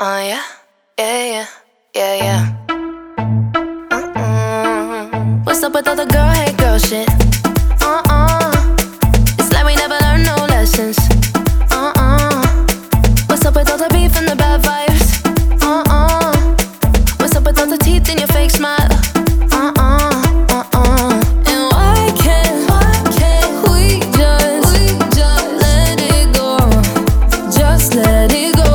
Oh yeah, yeah, yeah, yeah, yeah. What's up with all the girl hate girl shit? It's like we never learned no lessons. What's up with all the beef and the bad vibes? What's up with all the teeth in your fake smile? And why can't we just let it go? Just let it go.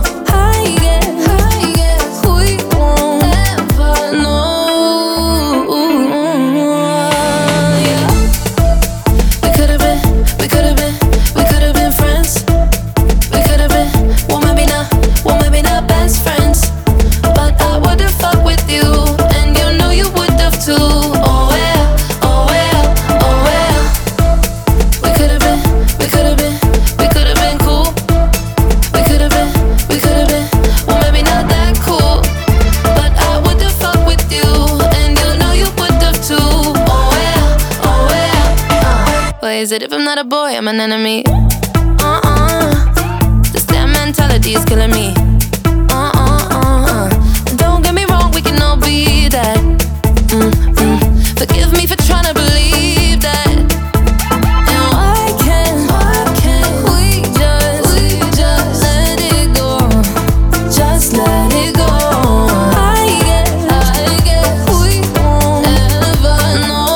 Is it if I'm not a boy, I'm an enemy? This damn mentality is killing me. Don't get me wrong, we can all be that. Forgive me for trying to believe that. And why can't we just let it go? Just let it go. I guess we won't ever know.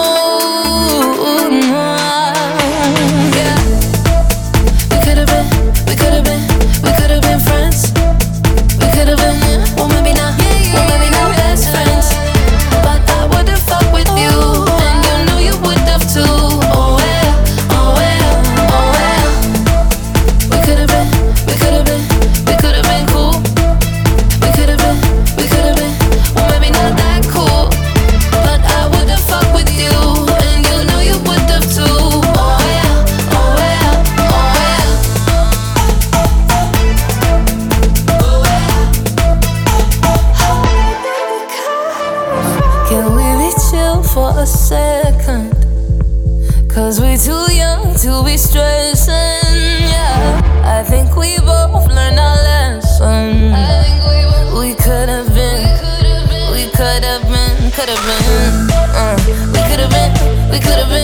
Can we be chill for a second? Cause we too young to be stressing, yeah. I think we both learned our lesson. We could have been, we could have been, we could have been.